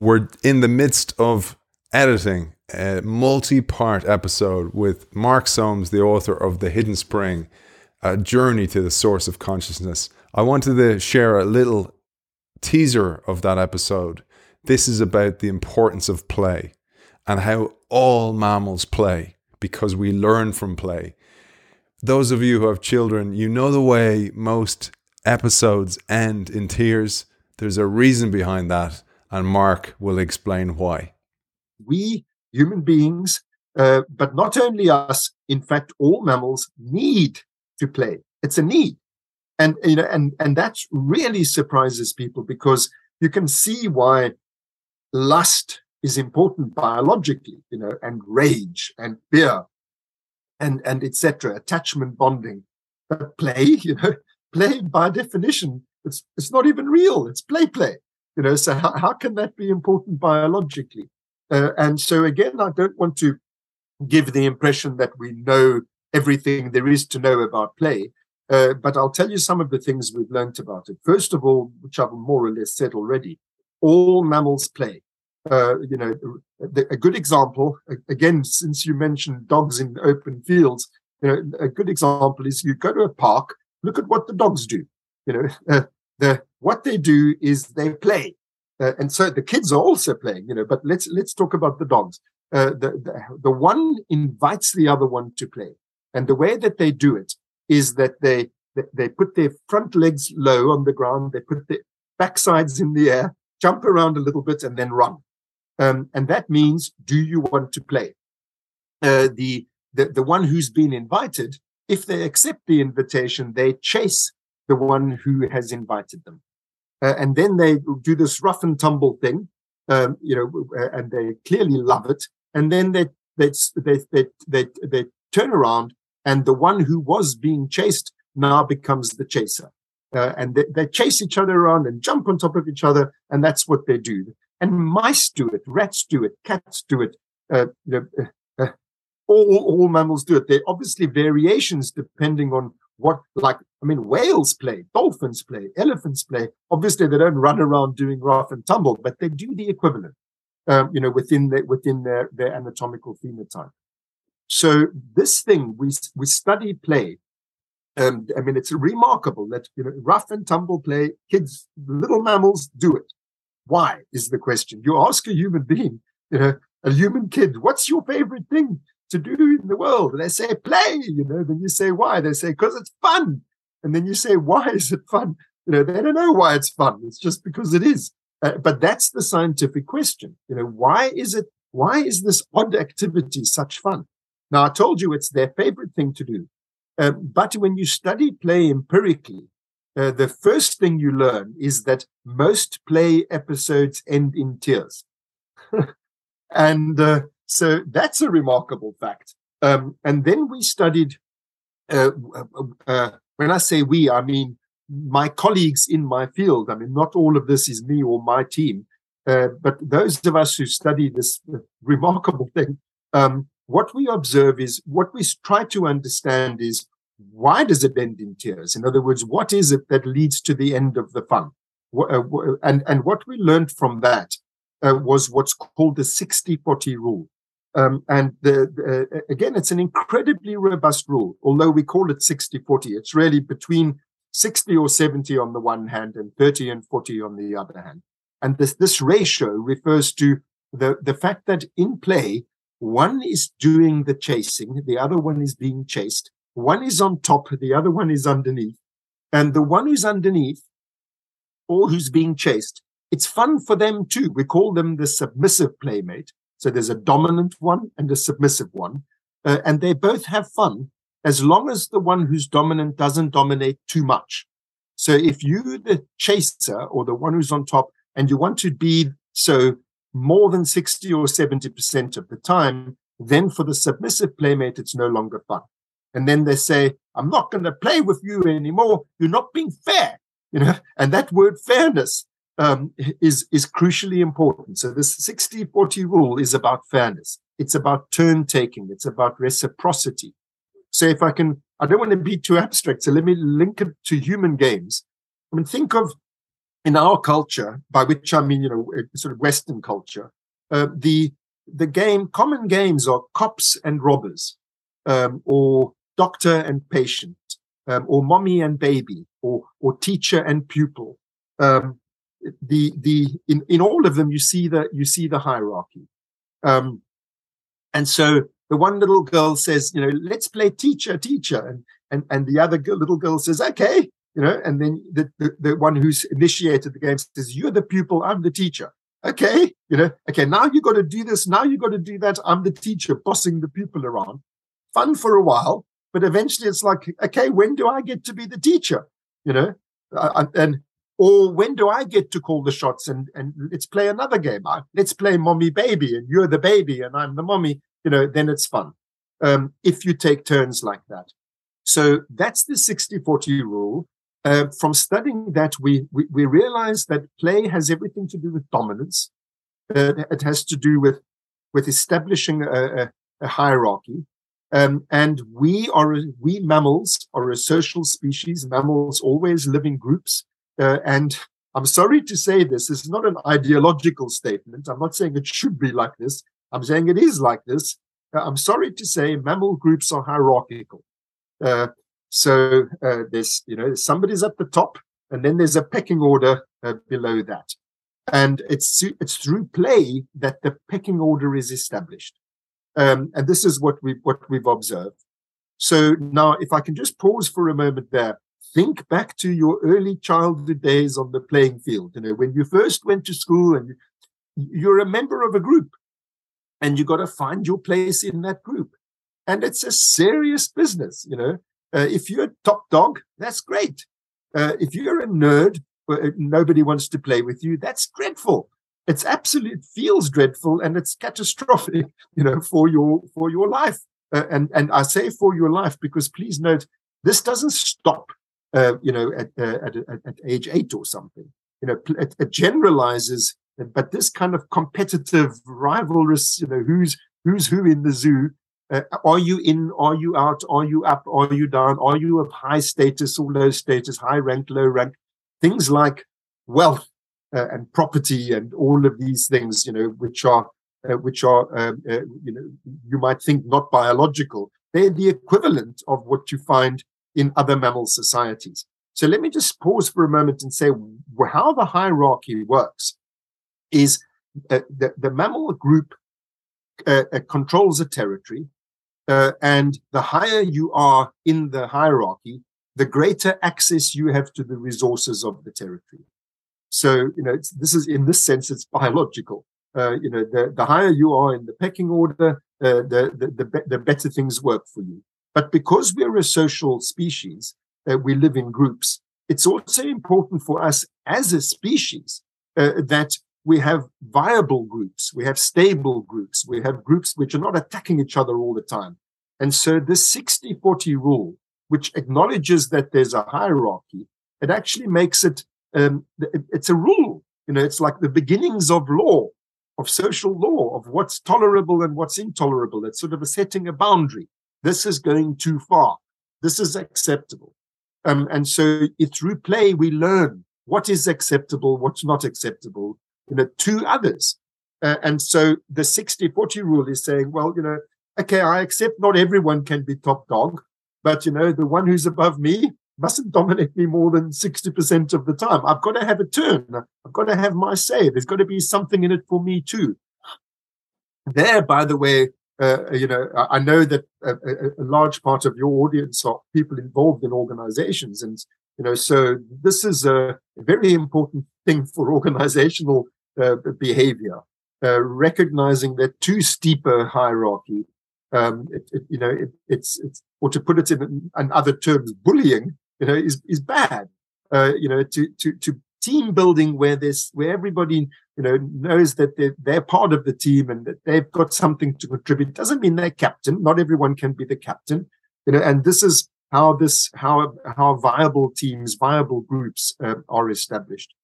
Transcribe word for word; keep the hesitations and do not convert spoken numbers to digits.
We're in the midst of editing a multi-part episode with Mark Soames, the author of The Hidden Spring, A Journey to the Source of Consciousness. I wanted to share a little teaser of that episode. This is about the importance of play and how all mammals play because we learn from play. Those of you who have children, you know the way most episodes end in tears. There's a reason behind that, and Mark will explain why. We, human beings, uh, but not only us, in fact, all mammals need to play. It's a need. And, you know, and, and that really surprises people because you can see why lust is important biologically, you know, and rage and fear and, and et cetera, attachment bonding. But play, you know, play by definition, it's, it's not even real. It's play, play. You know, so how, how can that be important biologically? Uh, and so again, I don't want to give the impression that we know everything there is to know about play, uh, but I'll tell you some of the things we've learned about it. First of all, which I've more or less said already, all mammals play. Uh, you know, the, a good example, again, since you mentioned dogs in open fields, you know, a good example is you go to a park, look at what the dogs do. You know, uh, the what they do is they play. Uh, and so the kids are also playing, you know, but let's let's talk about the dogs. Uh, the, the the one invites the other one to play. And the way that they do it is that they they put their front legs low on the ground, they put their backsides in the air, jump around a little bit, and then run. Um, and that means, do you want to play? Uh, the, the the one who's been invited, if they accept the invitation, they chase the one who has invited them. Uh, and then they do this rough and tumble thing, um, you know, and they clearly love it. And then they they they they they, they turn around, and the one who was being chased now becomes the chaser. Uh, and they, they chase each other around and jump on top of each other, and that's what they do. And mice do it, rats do it, cats do it. Uh, you know, uh, uh, all all mammals do it. There are obviously variations depending on what, like, I mean, whales play, dolphins play, elephants play. Obviously, they don't run around doing rough and tumble, but they do the equivalent, um, you know, within the, within their, their anatomical phenotype. So this thing, we we study play. Um, I mean, it's remarkable that, you know, rough and tumble play, kids, little mammals do it. Why is the question? You ask a human being, you know, a human kid, what's your favorite thing to do in the world? And they say, play, you know. Then you say, why? They say, because it's fun. And then you say, why is it fun? You know, they don't know why it's fun. It's just because it is. Uh, but that's the scientific question. You know, why is it, why is this odd activity such fun? Now, I told you it's their favorite thing to do. Uh, but when you study play empirically, uh, the first thing you learn is that most play episodes end in tears. and uh, so that's a remarkable fact. Um, and then we studied, uh, uh, when I say we, I mean my colleagues in my field. I mean, not all of this is me or my team, uh, but those of us who study this uh, remarkable thing, um, what we observe is, what we try to understand is, why does it end in tears? In other words, what is it that leads to the end of the fun? And, and what we learned from that uh, was what's called the sixty forty rule. Um, and the, the, again, it's an incredibly robust rule. Although we call it sixty forty, it's really between sixty or seventy on the one hand and thirty and forty on the other hand. And this, this ratio refers to the, the fact that in play, one is doing the chasing, the other one is being chased. One is on top, the other one is underneath. And the one who's underneath, or who's being chased, it's fun for them too. We call them the submissive playmate. So there's a dominant one and a submissive one. Uh, and they both have fun as long as the one who's dominant doesn't dominate too much. So if you, the chaser, or the one who's on top, and you want to be so more than sixty or seventy percent of the time, then for the submissive playmate, it's no longer fun. And then they say, I'm not going to play with you anymore. You're not being fair. You know, and that word fairness um, is, is crucially important. So this sixty forty rule is about fairness. It's about turn taking. It's about reciprocity. So if I can, I don't want to be too abstract. So let me link it to human games. I mean, think of in our culture, by which I mean, you know, sort of Western culture, uh, the the game common games are cops and robbers, um, or doctor and patient, um, or mommy and baby, or or teacher and pupil. Um, the the in, in all of them, you see the you see the hierarchy, um, and so the one little girl says, you know, let's play teacher, teacher, and and and the other girl, little girl says, okay. You know, and then the, the, the one who's initiated the game says, you're the pupil, I'm the teacher. Okay, you know, okay, now you got to do this, now you got to do that. I'm the teacher, bossing the pupil around. Fun for a while, but eventually it's like, okay, when do I get to be the teacher? You know, uh, and or when do I get to call the shots? And and let's play another game. Uh, let's play mommy baby, and you're the baby, and I'm the mommy. You know, then it's fun um, if you take turns like that. So that's the sixty forty rule. Uh, from studying that, we, we we realize that play has everything to do with dominance. Uh, it has to do with with establishing a, a, a hierarchy, um, and we are we mammals are a social species. Mammals always live in groups, uh, and I'm sorry to say this. This is not an ideological statement. I'm not saying it should be like this. I'm saying it is like this. Uh, I'm sorry to say mammal groups are hierarchical. Uh, So uh, there's, you know, somebody's at the top, and then there's a pecking order uh, below that, and it's it's through play that the pecking order is established, um, and this is what we what we've observed. So now, if I can just pause for a moment there, think back to your early childhood days on the playing field. You know, when you first went to school, and you, you're a member of a group, and you got to find your place in that group, and it's a serious business, you know. Uh, if you're a top dog, that's great. Uh, if you're a nerd, uh, nobody wants to play with you, that's dreadful. It's absolute, it feels dreadful, and it's catastrophic, you know, for your for your life. Uh, and and I say for your life because please note, this doesn't stop, uh, you know, at, uh, at at at age eight or something. You know, it, it generalizes, but this kind of competitive, rivalrous, you know, who's who's who in the zoo. Uh, are you in? Are you out? Are you up? Are you down? Are you of high status or low status? High rank, low rank? Things like wealth uh, and property and all of these things, you know, which are uh, which are um, uh, you know, you might think not biological. They're the equivalent of what you find in other mammal societies. So let me just pause for a moment and say how the hierarchy works. Is uh, the the mammal group uh, uh, controls a territory. Uh, and the higher you are in the hierarchy, the greater access you have to the resources of the territory. So, you know, it's, this is, in this sense, it's biological. Uh, you know, the, the higher you are in the pecking order, uh, the, the, the, be- the better things work for you. But because we're a social species, uh, we live in groups, it's also important for us as a species uh, that we have viable groups, we have stable groups, we have groups which are not attacking each other all the time. And so this sixty forty rule, which acknowledges that there's a hierarchy, it actually makes it, um, it's a rule. You know, it's like the beginnings of law, of social law, of what's tolerable and what's intolerable. It's sort of a setting a boundary. This is going too far. This is acceptable. Um, and so it, through play, we learn what is acceptable, what's not acceptable, you know, to others. Uh, and so the sixty forty rule is saying, well, you know, okay, I accept not everyone can be top dog, but, you know, the one who's above me mustn't dominate me more than sixty percent of the time. I've got to have a turn. I've got to have my say. There's got to be something in it for me too. There, by the way, uh, you know, I know that a, a, a large part of your audience are people involved in organizations. And, you know, so this is a very important thing for organizational uh, behavior, uh, recognizing that too steep a hierarchy, um, it, it, you know, it, it's, it's, or to put it in, in other terms, bullying, you know, is, is bad. Uh, you know, to, to, to team building where there's, where everybody, you know, knows that they're, they're part of the team and that they've got something to contribute. Doesn't mean they're captain. Not everyone can be the captain, you know, and this is how this, how, how viable teams, viable groups uh, are established.